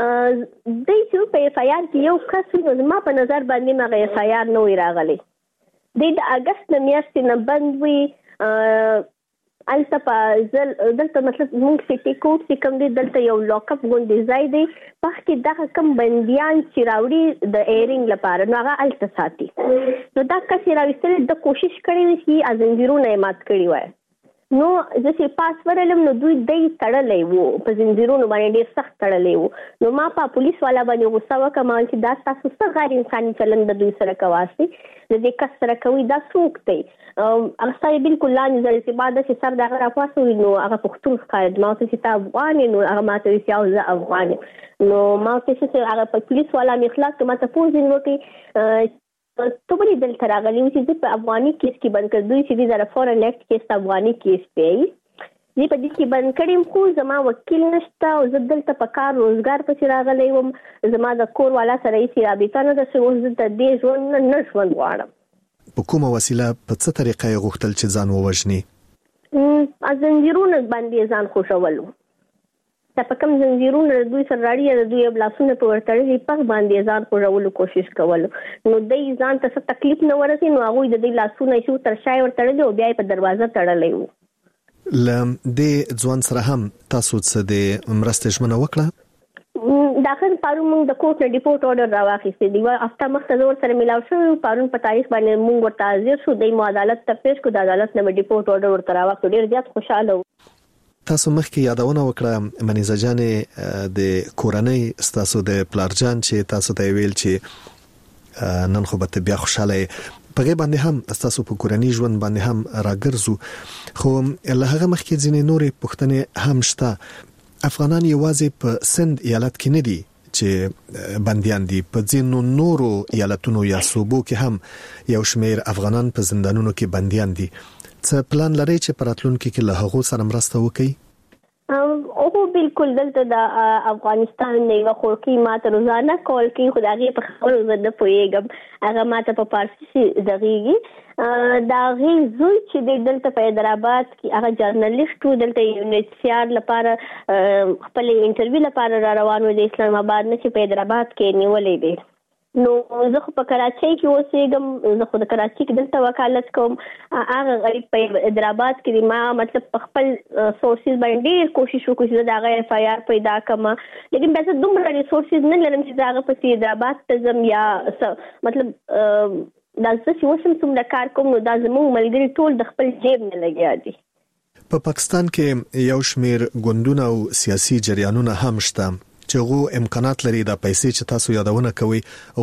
د یو په اف آی آر کې یو کس نو ما په نظر باندې ما اف آی آر نو راغلی، د اگست میاشتې نه بند وی الته په دلته مطلب موږ سټي کوټ چې کوم دی دلته یو لاک اپ غونډې ځای دی په کې دغه کم بنديان چې راوړي د ایرینګ لپاره نو هغه الته ساتي، نو دا کس راوستل د کوشش کړي چې ازنجیرونه مات کړي وای نو چې پاس ورلم نو دوی دای تړلې وو په زنجیرونو باندې ډیر سخت تړلې وو، نو ما په پولیس والا باندې غوسه وکړم چې دا تاسو څه غیر انساني چلند د دوی سره کواسي، د دې کس سره کوي دا څوک دی هغه ځای بالکل لاندې ځل چې بعد چې سر دغه راپاسوي نو هغه پښتون ښکارید، ما ته چې تا افغان نو هغه ما ته چې زه افغان نو ما ته چې هغه په پولیس والا می اخلاص ته ما ته پوښتنه وکړي ته ولې دلته راغلی چې په افغاني کیس کې بند کړ، دوی چې د فورن ایکټ کیس افغاني کیس دی زه په دې کې بند کړم، خو زما وکیل نشته او زه دلته په کار روزګار پسې راغلی وم، زما د کور والا سره یې رابطه نه ده چې اوس زه د دې ژوند نه ژوند غواړم. په کومه وسیله په څه طریقه یې غوښتل چې ځان ووژني؟ زنجیرونه باندې ځان خوشولو، دا په کوم زنجیرونه دوی سره راړي د دوی بلاسونه په ورتړلي په باندې ځان خوشولو کوشش کولو، نو دوی ځان ته څه تکلیف نه ورسي نو هغه د دې لاسونه شو تر شای ورتړلي او بیا په دروازه تړلې وو. لم د ځوان سره هم تاسو څه د مرسته ژمنه وکړه؟ داخل پارون موږ د کوټ ډیپورت اورډر راواخیستې دی، هفته مخکې زور سره ملاو شو، پارون په تاریخ باندې موږ ورته حاضر شو، د عدالت ته پیش کو، د عدالت نه ډیپورت اورډر ورته راوخت، ډیر زیات خوشاله و. تاسو مخکې یادونه وکړه منیزه جانې د کورنۍ تاسو د پلارجان چې تاسو ته ویل چې نن خو به بیا خوشاله په غي باندې هم تاسو په کورنۍ ژوند باندې هم راګرځو، خو له هغه مخکې ځینې نورې پوښتنې هم شته. افغانان یوازې په سند ایالت کې نه دي چې بنديان دي، په ځینو نورو ایالتونو یا صوبو کې هم یو شمېر افغانان په زندانونو کې بنديان دي. څه پلان لري چې په راتلونکي کې له هغو سره مرسته وکړي؟ او بالکل دلته د افغانستان نه یو خورکی ماته روزانه کول کوي، خدای په خبرو زده پويګم هغه ماته په پارسي دغیږي دا غي زوی چې دلته په حیدرآباد کې هغه جرنالیست و، دلته یونیسيار لپاره خپل انټرویو لپاره را روان و د اسلام آباد نه چې په حیدرآباد کې نیولې دي، نو زه خو په کراچۍ کې اوسېږم، زه خو د کراچۍ کې دلته وکالت کوم، هغه غریب په حیدرآباد کې ما مطلب په خپل سورسز باندې ډېر کوشش وکړ چې دا غیر اف آی آر پیدا کړم، لیکن بیا زه دومره ریسورسز نه لرم چې دا هغه په حیدرآباد ته ځم یا مطلب دا زه چې اوس هم څومره کار کوم نو دا زموږ ملګري ټول د خپل جیب نه لګیا دي. په پاکستان کې یو شمېر ګوندونه او سیاسي جریانونه هم شته چې غو امکانات لري د پیسې چې تاسو یادونه کوي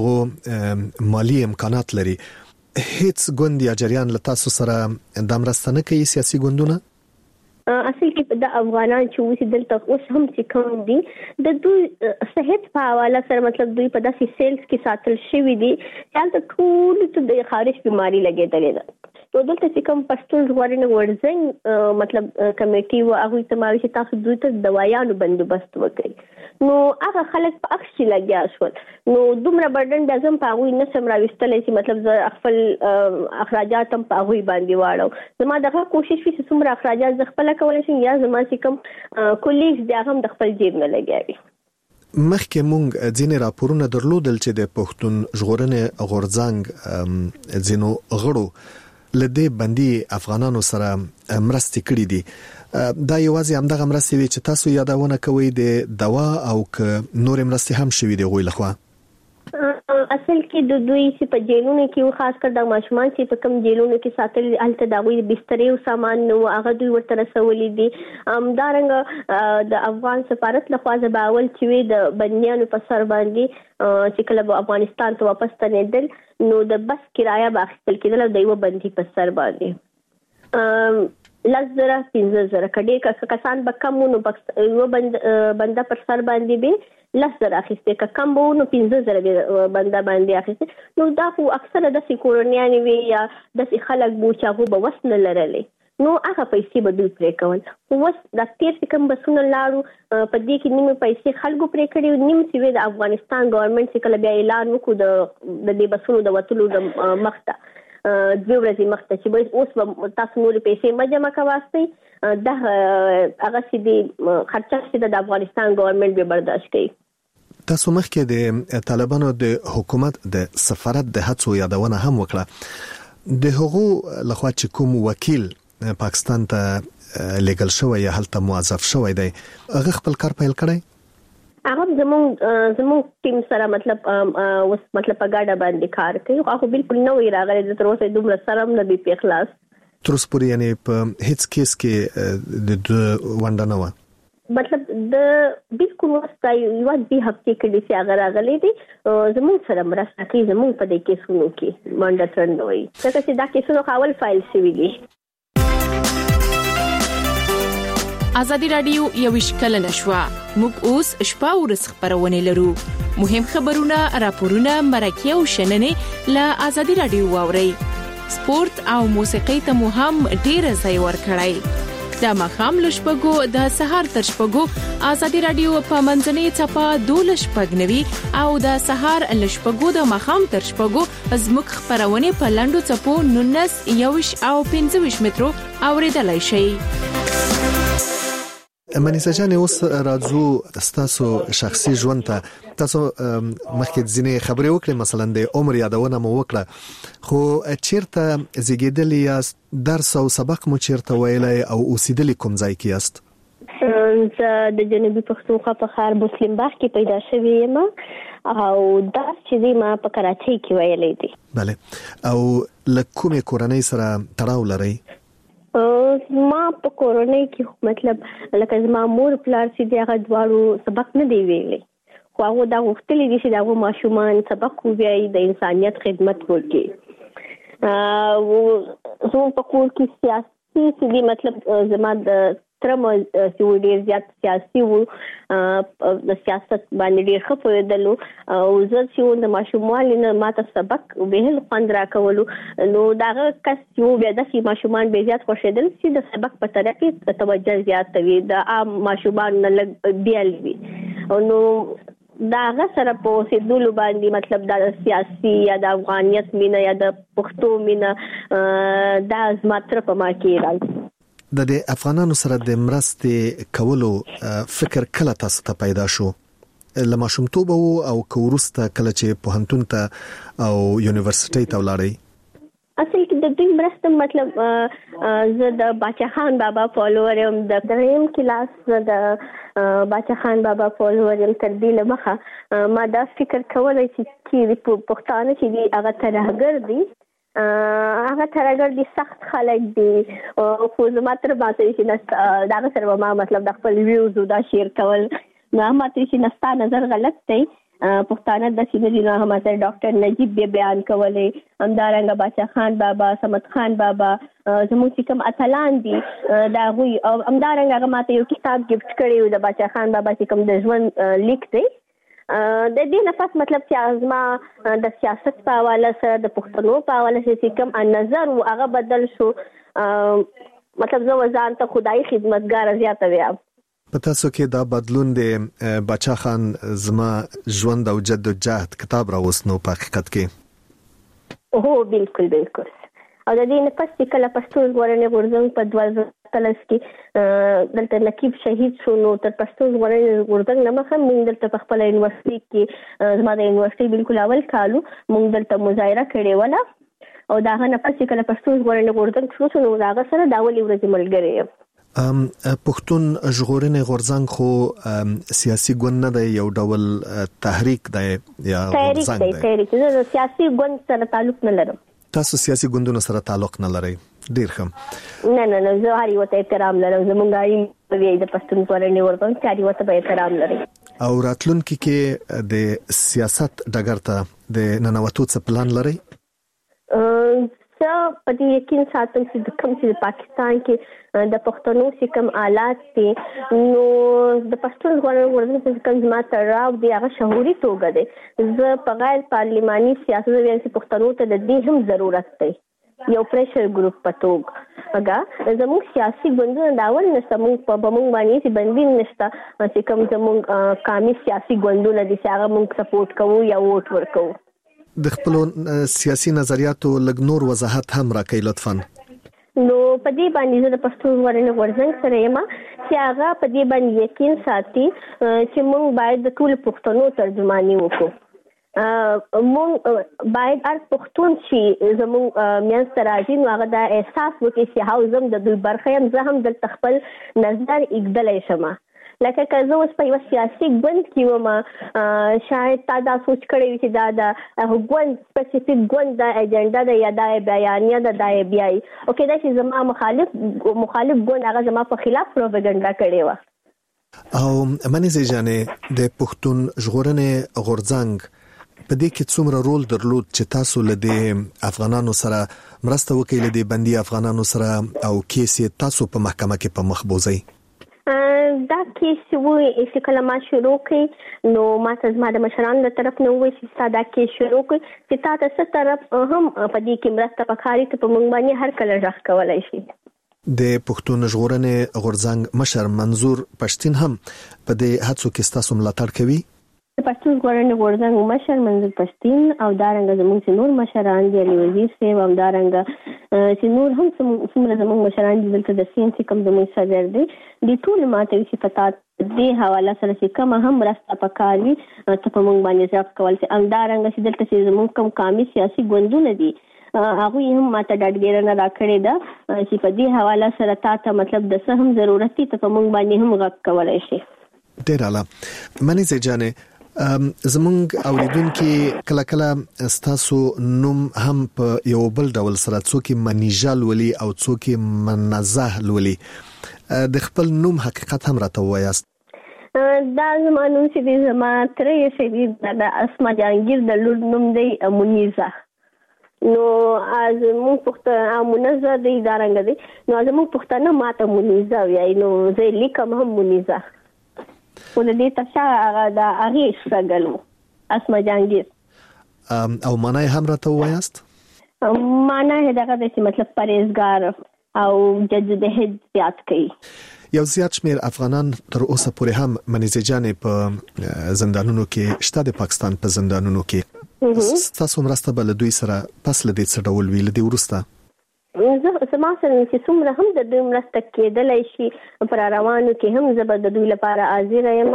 غو مالی امکانات لري، هیڅ ګوند یا جریان له تاسو سره د مرسته نه کوي سیاسي ګوندونه؟ اصل کې د افغانان چې اوس دلته اوس هم چې کوم دي د دوی صحت په حواله سره مطلب دوی په داسې سیلز کې ساتل شوی دي چې تل ټول ته د خارج بیماری لګیدلې ده، نو دلته چې کوم پښتون ژغورنې ورځنګ مطلب کمیټي و هغه ته ماوي چې تاسو دوی ته دوايانو بندوبست وکړي، نو هغه خلک په اکس چې لګیا شول، نو دومره برډن د اعظم په هغه نه سم راوستلې چې مطلب زه خپل اخراجات هم په هغه باندې واړو، زما دغه کوشش وی چې څومره اخراجات ز خپل کولای شم یا زما چې کوم کولیګز د هغه د خپل جیب نه لګیاوي. مخکې مونږ ځینې راپورونه درلودل چې د پښتون ژغورنې غورځنګ ځینو غړو لدې بندي افغانانو سره مرستې کړې دي. دا یوازې همدغه مرستې وي چې تاسو یادونه کوي د دوا او نور مرستې هم شوي دي غوي لخوا؟ اصل کې د دوی چې په جیلونو کې خاص کر د ماشومان چې په کوم جیلونو کې ساتل الته د غوي بسترې او سامان نو هغه دوی ورته رسولې دي. دارنګ د افغان سفارت لخوا زباول چې د بنیانو په سر باندې چې کله افغانستان ته واپس تنیدل نو د بس کرایه باخستل کېدل د یو بندي په سر باندې 15,000 کډې کسان به کم نو یو بنده پر سر باندې به 10,000 اخیسته که کم به نو 15,000 بنده باندې اخیسته. نو دا خو اکثره د کورونیان وی یا د خلک بو چې هغه به وسنه لرلې نو هغه پیسې به دوی پرې کول. وس د تیر کم بسونه لاړو په دې کې نیمه پیسې خلکو پرې کړي نیم چې د افغانستان ګورنمنت چې کله بیا اعلان وکړو د دې بسونو د وټلو د مخته 2 ورځې مخته چې اوس تاسو نور پیسې مجمع کواسته د هغه چې د خرچه چې د افغانستان ګورنمنت به برداشت کوي. تاسو مخکې د طالبانو د حکومت د سفارت د هڅو یادونه هم وکړه. د هغو لخوا چې کوم وکیل پاکستان ته لیګل شوی یا هلته موظف شوی دی هغه خپل کار پیل کړی؟ هغه زموږ ټیم سره مطلب په ګاډه باندې کار کوي. هغه بالکل نو راغلی تر اوسه دومره سره نه دی په اخلاص تر اوسه پورې یعنی په هیڅ کیس کې د ونډه نه و. مطلب د بالکل واسطه یو د هفته کې چې هغه راغلی دی زموږ سره مرسته کوي زموږ په دې کیسونو کې منډه ترنوي ځکه چې دا کیسونه خاول فایل شوی دي. ازادي رادیو یو شکل نشوا موږ اوس شپه ورځ خبرونه لرو. مهم خبرونه راپورونه مرکه او شننې له ازادي رادیو واوري. سپورت او موسیقي ته مو هم ډیر ځای ورکړی. د مخام لشپګو د سهار تر شپګو ازادي رادیو په منځنۍ چپا 12:90 او د سهار لشپګو د مخام تر شپګو زموږ خبرونه په لاندو چپو 19 او 15 مترو اوریدلای شي. منیسا جان اوس راځو ستاسو شخصي ژوند ته. تاسو مخکې ځینې خبرې وکړې مثلا د عمر یادونه مو وکړه خو چیرته زیږیدل یاست درس او سبق مو چیرته ویلای او اوسېدل کوم ځای کې یاست؟ زه د جنوبي پښتونخوا په ښار مسلم باغ کې پیدا شوې یم او درس چې ما په کراچۍ کې ویلې دي. بله او لکه کورنۍ سره تړاو لرئ؟ ما په کورنۍ کې مطلب لکه زما مور پلار چې هغه دواړو سبق نه دی ویلي خو هغه دا غوښتلی دي چې دا ماشومان سبق ووایي د انسانیت خدمت وکړي. زه په کور کې سیاسي چې مطلب زما د ترم چې ډیر زیات سیاسي وو د سیاست باندې ډیر ښه پوهېدلو او زه چې د ماشومان نه ماته سبق ویل خوند راکولو نو دغه کس چې بیا د ماشومان به زیات خوشیدل چې د سبق په طرف کې توجه زیات وي د عام ماشومان نه لږ بیل وي نو داغه سره په سیدولو باندې مطلب د سیاسي یا د افغانیت مینه یا د پښتو مینه دا زماتره په ما کې راځي. د افغانانو سره د مرستې کولو فکر کله تاسو ته پیدا شو؟ لما شومتوب او کورسته کله چې پوهنتون ته او یونیورسيټي ته ولاړی؟ اصل کې د دې مرسته مطلب زه د باچا خان بابا فالوور یم د دریم کلاس د باچا خان بابا فالوور یم تر دې لمخه ما دا فکر کولای چې پښتانه چې دی هغه ترهګر دي هغه ترهګر دي سخت خلک دي خو زما تر باندې چې دا سره ما مطلب د خپل ویوز دا شیر کول نو ماته چې نستا نظر غلط دی پښتانه د سیمې نه هم سره ډاکټر نجیب به بیان کولې همدارنګه باچا خان بابا سمت خان بابا زموږ چې کوم اتلان دي دا غوي او همدارنګه هغه ماته یو کتاب گیفت کړی د باچا خان بابا چې کوم د ژوند لیک دی د دې لپاره مطلب چې ازما د سیاست په حواله سره د پښتنو په حواله چې کوم نظر او هغه بدل شو مطلب زه ځان ته خدای خدمتګار زیاته ویم. په تاسو کې دا بدلون د باچا خان زما ژوند او جدوجہد کتاب راوستنو په حقیقت کې؟ هو بالکل او د دې نه پس چې کله پښتون ژغورنې غورځنګ په 2013 کې دلته نقیب شهید شو نو تر پښتون ژغورنې غورځنګ نه مخه موږ دلته په خپل یونیورسيټي کې زما د یونیورسيټي بالکل اول کالو موږ دلته مظاهره کړې وله او دا غنه پسې کله پښتون ژغورنې غورځنګ شو نو دا سره دا ولې ورځ ملګری یم. پښتون ژغورنې غورځنګ خو سیاسي ګوند نه دی، یو ډول تحریک دی یا غورځنګ دی. تحریک دی، سیاسي ګوند سره تعلق نه لرم. تاسو سیاسي ګوندونو سره تعلق نه لرئ؟ ډیر ښه. نه زه هر یو ته احترام لرم. زمونږ اړین د پښتون ژغورنې غورځنګ هر یو ته احترام لري. او راتلونکي کې د سیاست ډګر ته د ننوتو څه پلان لرئ؟ په دې یقین ساتم چې د کوم چې پاکستان کې د پښتنو چې کوم آلات دي نو د پښتون ژغورنې غورځنګ چې کوم زما تړاو دی هغه شعوري توګه دی. زه په غیر پارلماني سیاست ویل چې پښتنو ته د دې هم ضرورت دی یو پریشر ګروپ په توګه. هغه زموږ سیاسي ګوندونه داول نشته، موږ په موږ باندې چې بندي نشته چې کوم زموږ قومي سیاسي ګوندونه دي چې هغه موږ سپورټ کوو یا ووټ ورکوو. د خپل سیاسي نظریاتو لږ نور وضاحت هم راکړئ لطفاً. نو په دې باندې زه د پښتون ژغورنې غورځنګ سره یم چې هغه په دې باندې یقین ساتي چې موږ باید د ټول پښتنو ترجماني وکړو. موږ باید هر پښتون چې زموږ میانځ ته راځي نو هغه دا احساس وکړي چې هاوزم د دوی برخه یم، زه هم دلته خپل نظر ایږدلی شم. لکه که زه اوس په یو سیاسي ګوند کې وم شاید تا دا سوچ کړی چې دا د ګوند سپیسیفیک ګوند دا ایجنډا ده یا دا بیانیه ده دا بیایي او کېدای شي زما مخالف ګوند هغه زما په خلاف پروپاګاندا کړې وه. او منځ جانې د پښتون ژغورنې غورځنګ په دې کې څومره رول درلود چې تاسو له دې افغانانو سره مرسته وکړئ، له دې بندي افغانانو سره او کیس تاسو په محکمه کې په مخ بوزئ؟ دا کیس وی چې کله ما شروع کړ نو ما ته زما د مشرانو له طرف نه وایي چې تا دا کیس شروع کړ چې تا ته څه طرف هم په دې کې مرسته پکاري ته په موږ باندې هر کله غږ کولای شي. د پښتون ژغورنې غورځنګ مشر منظور پښتين هم په دې هڅو کې ستاسو ملاتړ کوي؟ د پښتون ژغورنې غورځنګ مشر منظور پښتين او دارنګ زموږ نور مشران دي، علي وزیر صاحب او دارنګ چې نور هم څومره زموږ مشران دي دلته د سیاسي کوم زموږ صدر دي د ټول ماته چې پتا دې حواله سره چې کوم هم راسته پکاري ته په موږ باندې ځاب کول چې امدارنګ چې دلته چې زموږ کوم قومي سیاسي ګوندونه دي هغه هم ماته ډاډګیرنه راکړې ده چې په دې حواله سره تاسو مطلب د څه هم ضرورت دي ته په موږ باندې هم غږ کولای شي. ډیر اعلی. منی زجانه زمونږ اوریدونکو کله کله ستاسو نوم هم په یو بل ډول سره څوک منیجال ولي او څوک منزه ولي، د خپل نوم حقیقت هم راته وایاست؟ دا زمانو چې زما ترې شي د اسما جهانگیر د لور نوم دی منیزه. نو از مون پښتنه منزه دی دارنګ دی نو از مون پښتنه ماته منیزه وای نو زه لیکم هم منیزه. ولې تاسو هغه د هغه شګلو اسما جهانگیر او معنی هم راته وایاست؟ معنی دغه د مطلب پرهیزګار او جديد زیات کوي. یو زیات شمیر افغانان تر اوسه پورې هم منځجانې په زندانونو کې شته، د پاکستان په زندانونو کې. تاسو مرسته بل دوی سره پس له دې څه ډول ویل دی ورسته؟ زما سره چې څومره هم د دوی مرسته کېدلای شي پر روانو کې هم زه به د دوی لپاره حاضر یم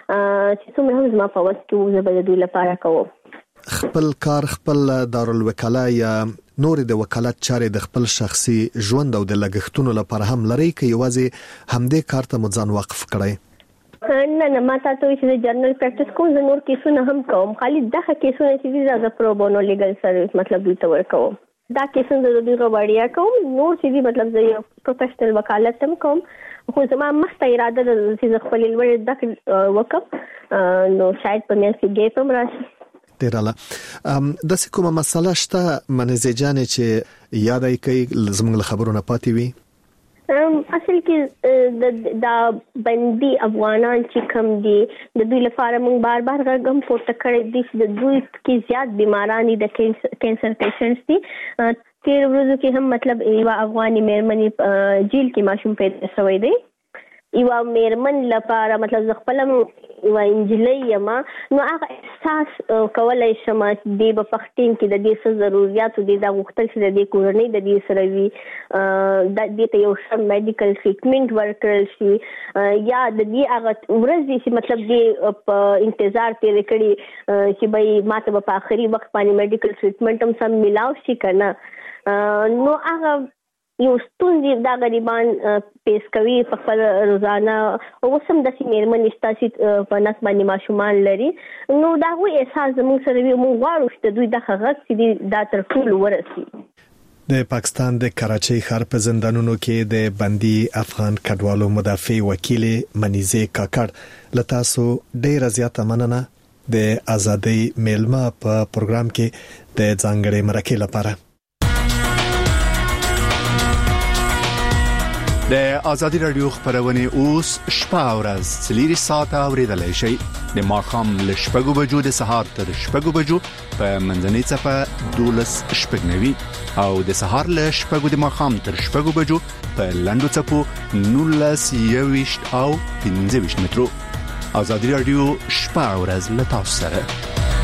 چې څومره هم زما په وس کې زه به د دوی لپاره کوم. خپل کار خپل دارالوکاله یا نور د وکالت چارې د خپل شخصي ژوند او د لګښتونو لپاره هم لري کې یوازې همدې کار ته مځان وقف کړئ؟ نه ما تاسو چې جرنل پریکټیس کوم زه نور کیسونه هم کوم، خالي دغه کیسونه چې زه پرو بونو لیګل سرویس مطلب دوی ته ورکوم. دا کیسونه د دوی غوړیا کوم، نور چې مطلب زه یو پروفیشنل وکالت هم کوم خو زما مخته اراده ده چې خپل لوړ دغه وکم نو شاید په مې کې ګیپ هم راشي. ډیر اعلی. د کومه مسله شته منځجانې چې یادای کوي زموږ خبرونه پاتې وي؟ اصل کې دا بندي افغانان چې کم دي د دوی لپاره موږ بار بار غږم پورته کړی دي چې د دوی کې زیات بیماران دي، د کینسر پیشنټس دي. تیر ورځو کې هم مطلب یو افغاني مېرمنې جیل کې ماشوم پیدا شوی دی. یو مېرمن لپاره مطلب خپل و انجلۍ یم نو هغه احساس کولای شم چې د پښتين کې د دې څه ضرورت دي د غوښتل چې د کورنۍ د دې سره وي د دې ته یو ښه میډیکل ټریټمنټ ورکړل شي یا د دې هغه ورځې چې مطلب دې په انتظار تیر کړي چې به ماته په آخري وخت باندې میډیکل ټریټمنټ هم سم ملاو شي کنه نو هغه یو ستونزې دا غریبان پیش کوي په خپل روزانه او سم د سیمرمن استاسي په نس باندې ماشومان لري نو دا وی احساس زموږ سره وي موږ غواړو چې دوی د حق چې دا تر ټولو ورسي د پاکستان د کراچۍ ښار په زندانونو کې د بندي افغان کډوالو مدافع وکیل منیزه کاکړ لته سو ډېر زیاته مننه د ازادي میلمه په پروګرام کې د ځانګړي مرکه لپاره د ازادي رادیو خبرونه اوس شپه او ورځ 3 ساعته اوریدلای شئ د ماخام ل شپږو بجو د سهار تر شپږو بجو په منځنۍ صفه 12 شپږنوي او د سهار ل شپږو د ماخام تر شپږو بجو په لندو صفو 19 او 15 مترو ازادي رادیو شپه او ورځ ل تاسو سره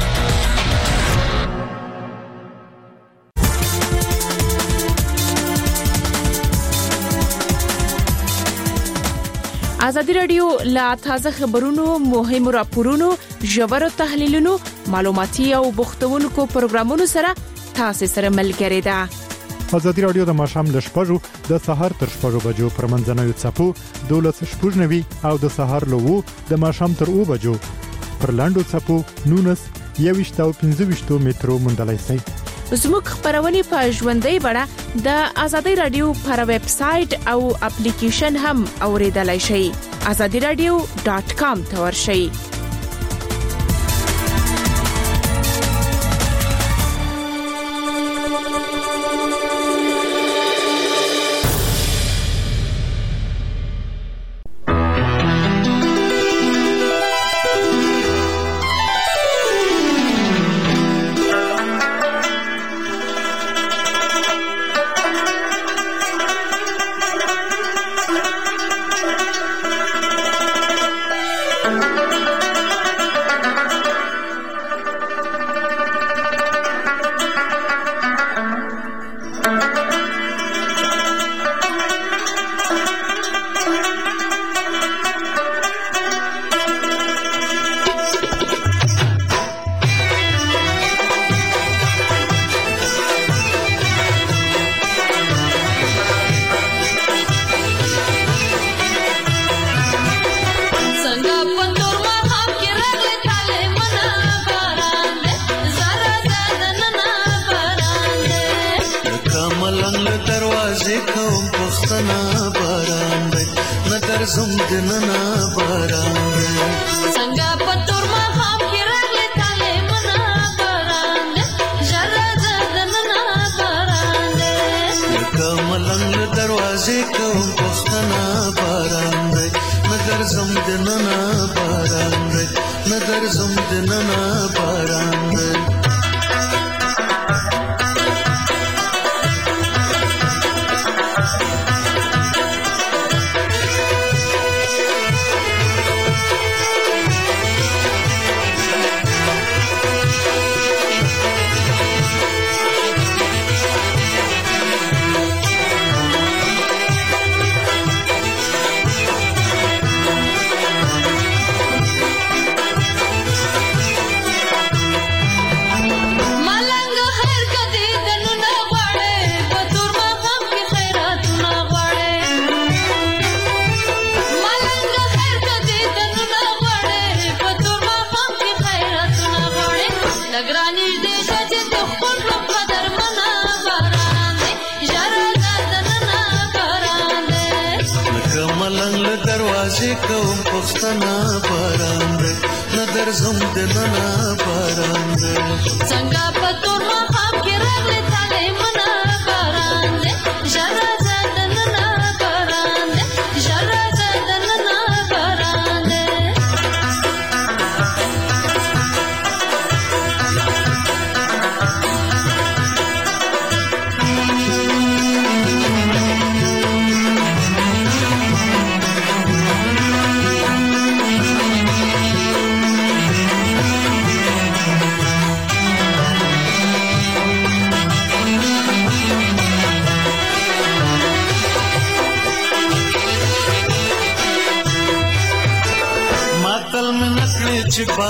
ازادي رادیو لا تازه خبرونو مهم راپورونو ژور تحلیلونو معلوماتي او بوختونکو پروګرامونو سره تاسو سره ملګری ده ازادي رادیو د ماشام ل شپږو د سهار تر شپږو بجو پر منځنوي صفو 12 شپږنوي او د سهار له د ماشام تر 2 بجو پر لاندو صفو 19 او 15 مترو مندلای شي زموږ خبرونه په ژوندۍ بڼه د ازادي رادیو پر ویب سټ او اپلیکیشن هم اوریدلای شئ azadiradio.com ته ورشئ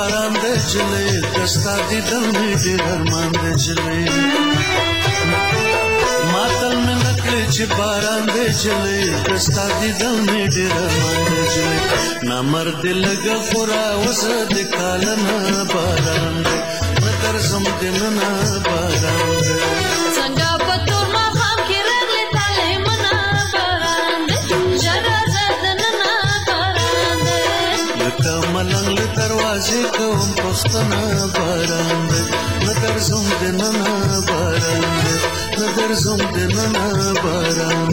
باران د جلې دستا دي دل می ډېر ارمان د جلې ماتل مې نکړې چې باران د جلې دستا دي دل می ډېر ارمان د جلې نامرد لګ خورا وسه د کالنا باران نظر زم دننا باران څنګه پتور ما خام کې رغلې تلې منا باران جرا زدننا باران لکه ملنګ دروازې کوم پښتنه باران نظر زم دننا باران نظر زم دننا باران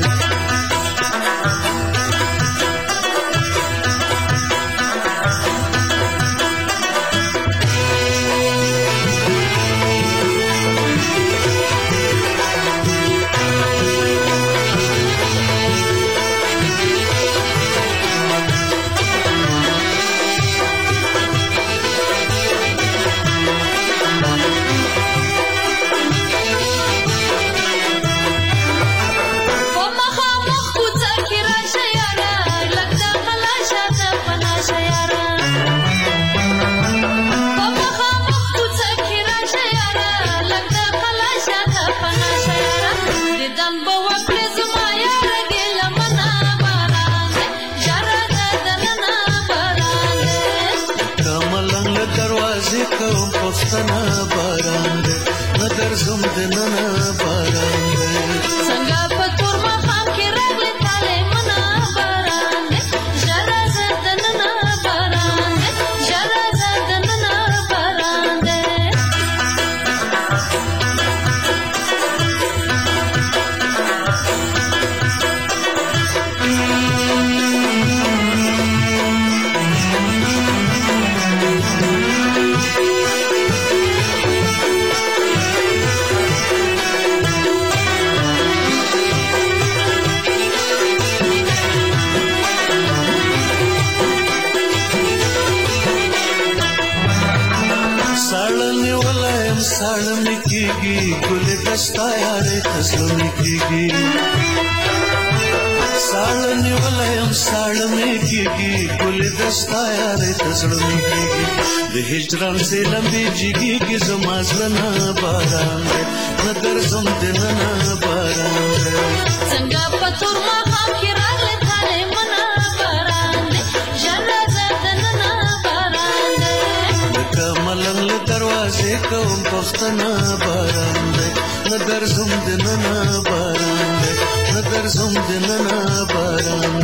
پښتنه باران نظر زم دننا باران څنګه پتور ما خام کې رغلې تلې منا باران جرا زدننا باران جرا زدننا باران साड़न कीगी गुल दस्ता यारे तस्लम कीगी साड़न वलयम साड़न कीगी गुल दस्ता यारे तस्लम कीगी द हिजरन से लंबी जिगी की जमाजना बारान नगर जम दिनना बारान څنګه پتور ما خام کې راغلې تلې منا باران جرا زدننا باران ملنګ دروازې کوم پښتنه باران نظر زم دننا باران نظر زم دننا باران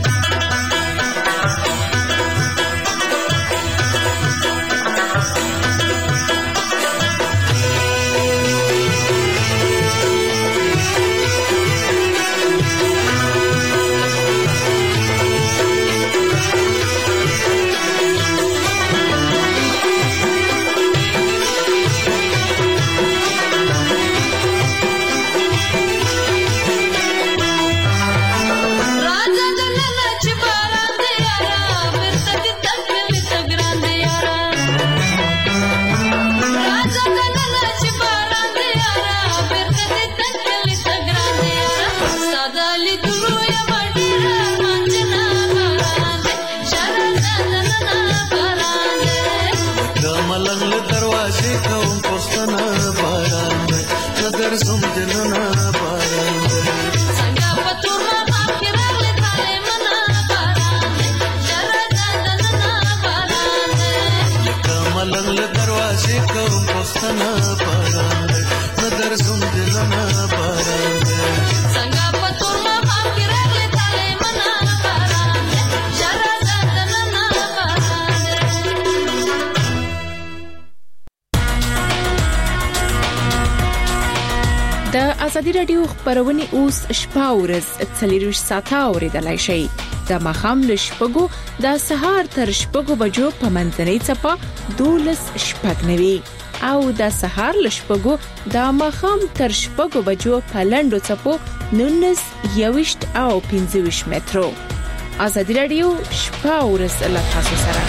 ازادي رادیو خبرونه اوس شپه ورځ 24 ساعته اوریدلای شئ د مخام لشپګو د سهار تر شپګو بجو په منځنۍ چپه 12 شپږنوي او د سهار لشپګو د مخام تر شپګو بجو په لندو چپو 19 21 او 25 مترو ازادي رادیو شپه ورځ له تاسو سره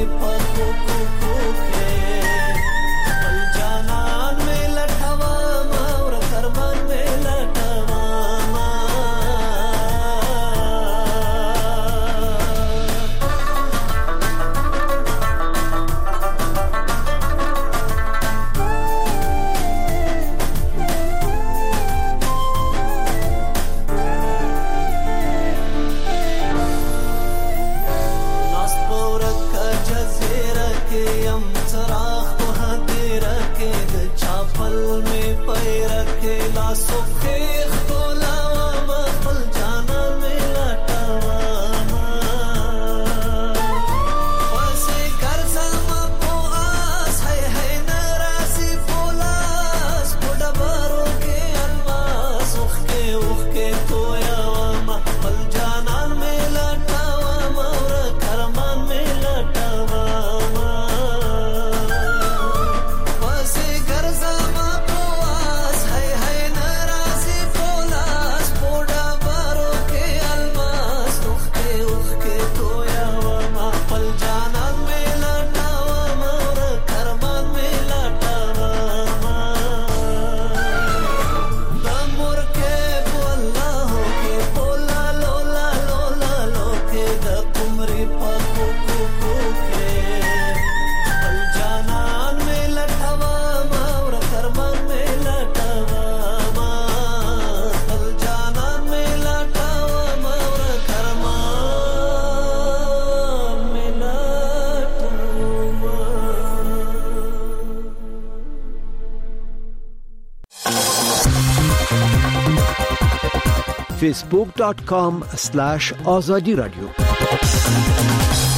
facebook.com/azadi radio